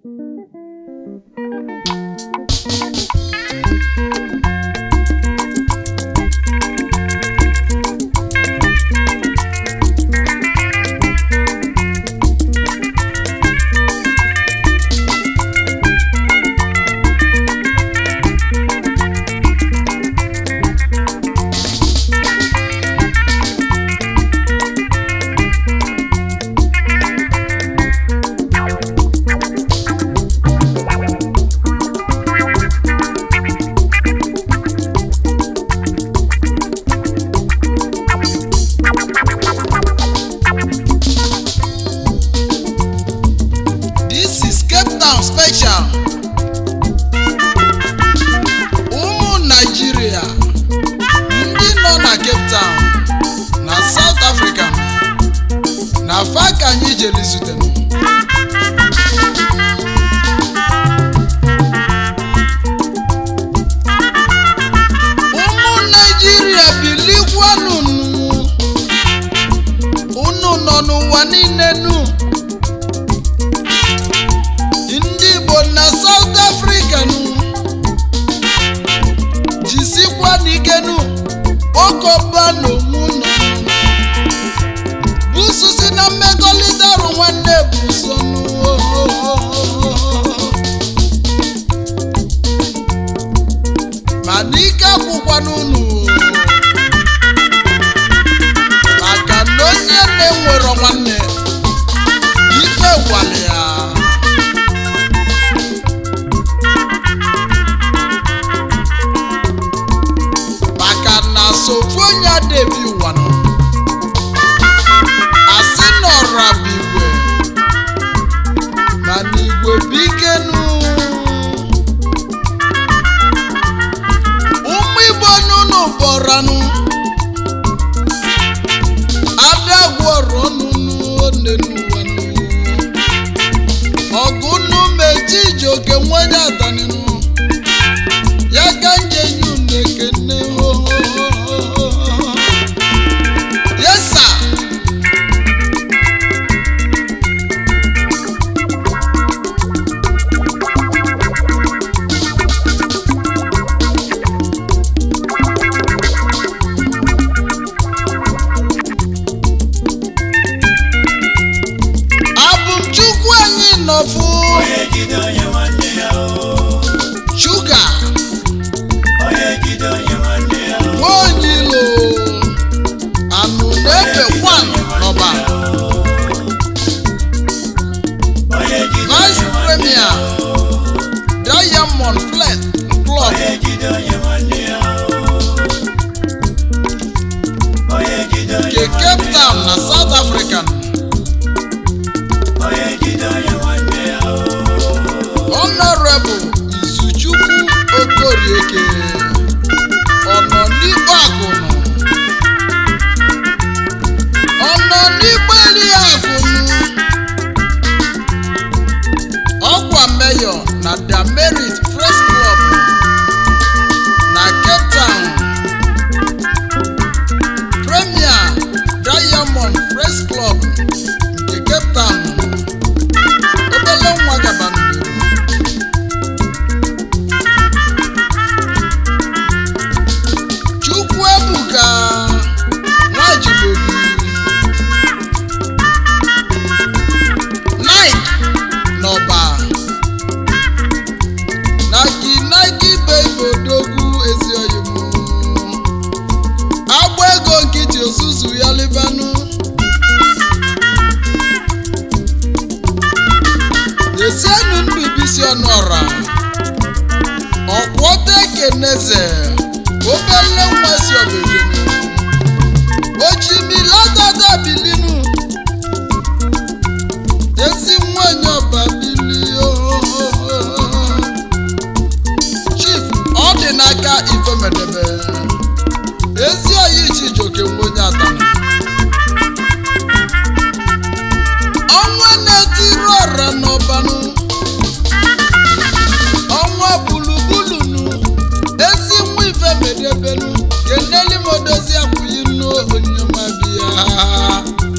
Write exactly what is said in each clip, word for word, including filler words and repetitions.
Keneli Modozi akwụghị nnu onye mabịa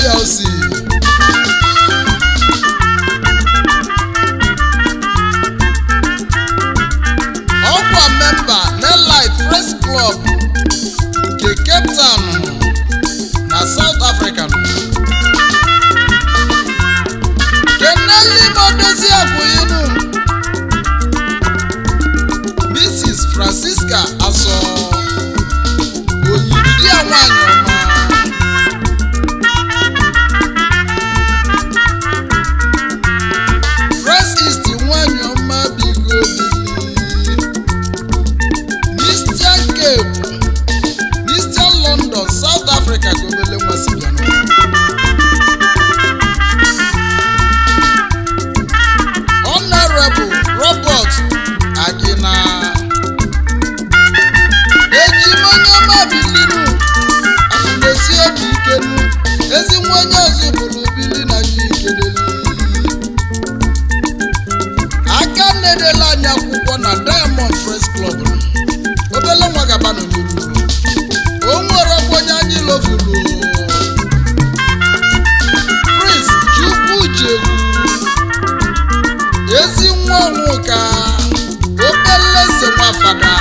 L C. Ọkwa memba Nelite Press Club nke Cape Town na South Africa. Keneli Modozi Akwụyinu Missus Francisca Aso Oyiri ya nwanyị ọma. Press East nwanyị ọma bigo bili. Mister Cape Mister London South Africa gobele nwasibiano. Honorable Robert Agina Ejimonyama bilinu Akunesi obi ikenu ezi nwenye ọzọ bụrụ bili na anyị ikeleli. Aka nedela anyị akwụkwọ na Diamond Press Club obele nwa gaba nọ n'iru. O nwere onye anyị lovulu Prince Chukwujegwu ezi nwa ọnwụka obele eze nwafada.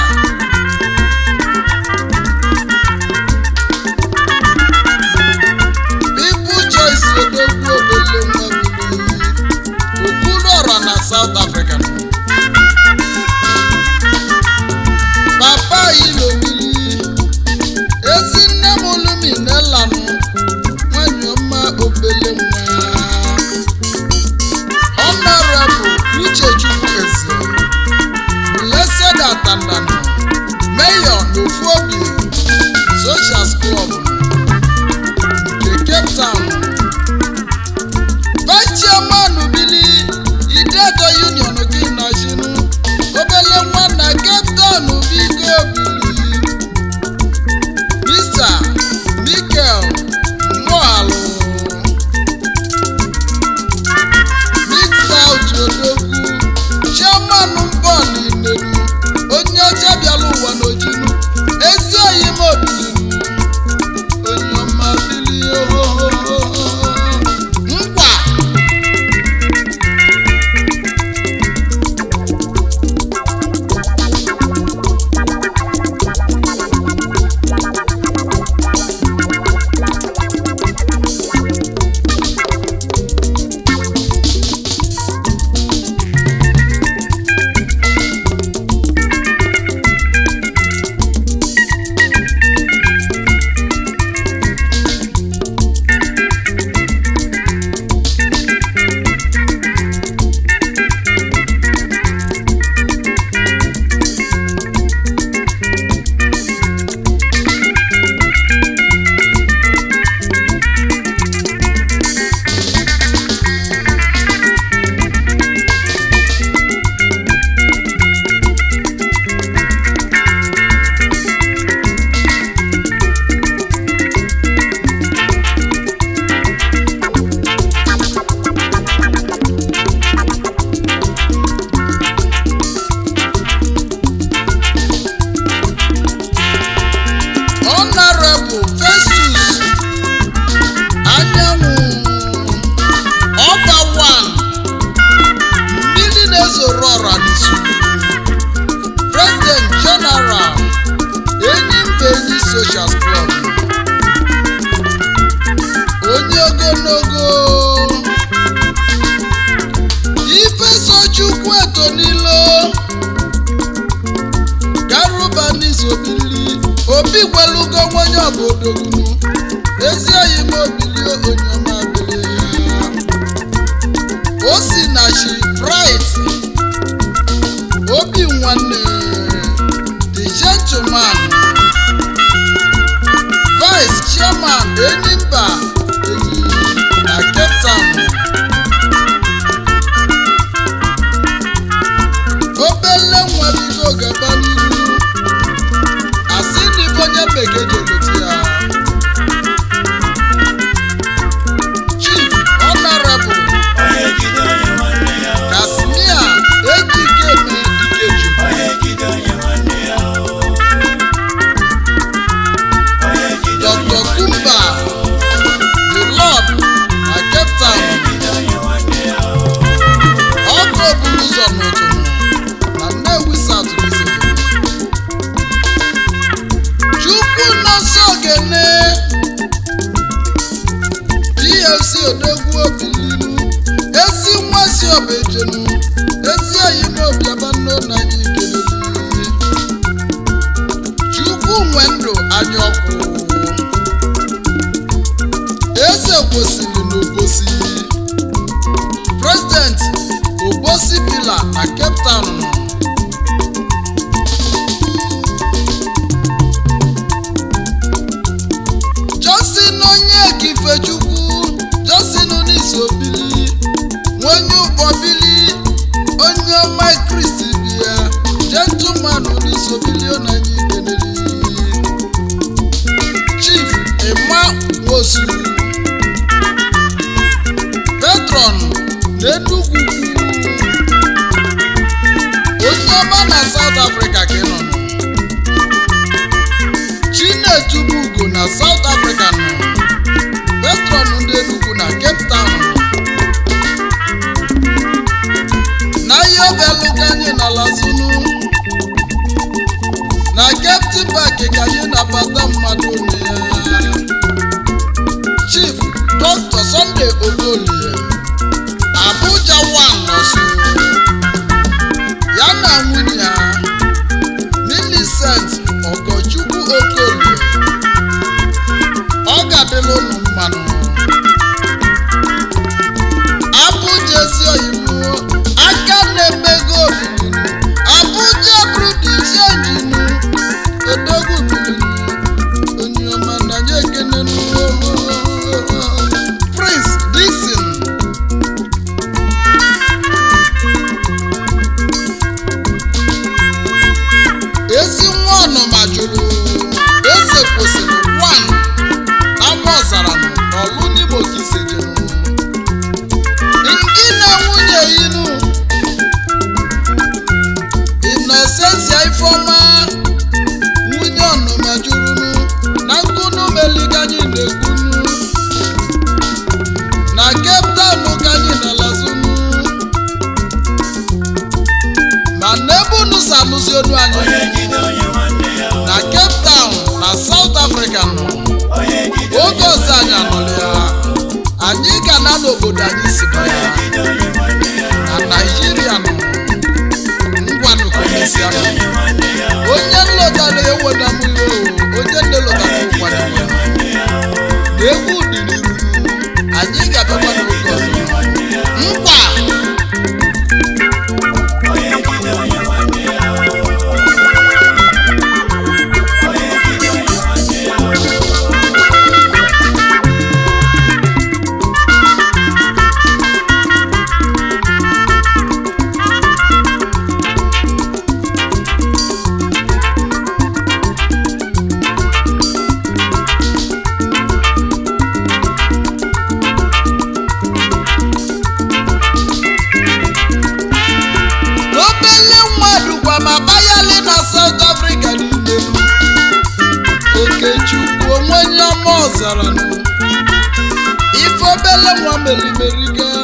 People Choice odogwu obele nwa bili Okwuluọra na South Africa. Papa Ilobili ezi nne m Oluminelanu nwanyị ọma obele nwa. Honorable Uchechukwu Eze Blessed Atandano Mayor N'Ofuobi Social Club nke Cape Town. Vice Chairman Bili Idedo Union gị na Shinu obele nwa na Cape Town bigo bili. Mister Michael Mohalu Odogwu Chairman Mbọọlụ Inedu onye ọcha bịara ụwa n'ojinu ezi oyi m obilinu onye ọma bili ohohoho nkwa. Honorable Festus Anyanwụ Ọba one ndị na-ezoro ọra n'isu. President General Enyimba Enyi Social Club onye ogologo Ifesochukwu Etonilo Garuba n'Izobili Obi gwelugo nwonye obodogunu ezi oyi m obili onye ọma bili. O si na Chi Bright Obi nwanne the gentleman Vice Chairman Enyimba Enyi na Cape Town. Obele nwa bigo gaba n'iru asị ndị onye bekee ji egote ya. si odogwu obilinu ezi nwa si obejenu ezi anyị n'obiabanno na anyị kelele Chukwu nwe ndụ anyị ọkụ eze kwesịrị n'Obosi President Obosi Villa na Cape Town Johnson onye Kifechukwu Johnson Onisobili onye ụgbọbili onye ọma Kristi bịa gentleman Onisobili onye keneli Chief Emma Nwosu Patron n'Enugu onye ọma na South Africa ka ị nọ Chinetubugo na South Africa nọ Patron ndị Enugu na Cape Town na ihe obelu ka anyị na-alazunu na Captain Park ka anyị na-abata mmadụ na ya Chief Doctor Sunday Ogolie Abuja one nọsụ ya na nwunye ya Millicent Ogochukwu Okolie ọ ga-adịla ụnụ mmanụ Abuja ezi oyibo aka na-emego obilinu Abuja produce engine odogwu bilinu onye ọma na nye ekene Prince Dixon ezi nwa ọnụma jụrụ eze kwụsịrị one na Amọzara n'Ọlụ n'Imo ka ise jere ndị na nwunye yinu Innocentia Ifeọma nwunye ọnụma jụrụnụ na nkunu meliganyị na-ekwunu na Cape Town ka anyị na-alazunu ma n'ebunu salụzi onu anyị na Cape Town na South Africa nọ oge ọzọ anyị anọrọ ya anyị ga na n'obodo anyị si bịa na Naịjirịa nọ ngwanụ komisia onye nlọtara eweda m iwe onye nne lọtara ụkwara na egwu dị n'iru anyị ga-abịakwa n'oge ọzọ nkwa Okechukwu onwe onye Amọzara ife obele nwa melimeriga